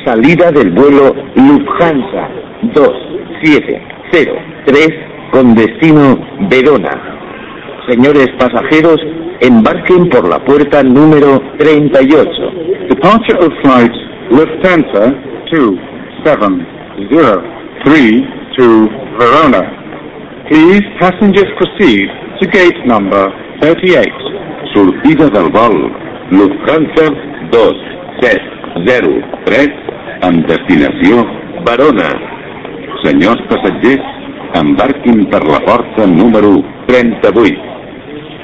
Salida del vuelo Lufthansa 2703 con destino Verona. Señores pasajeros, embarquen por la puerta número 38. Departure of flight Lufthansa 2703 to Verona. Please, passengers proceed to gate number 38. Sortida del vol Lufthansa 2703 amb destinació Verona. Senyors passatgers, embarquin per la porta número 38.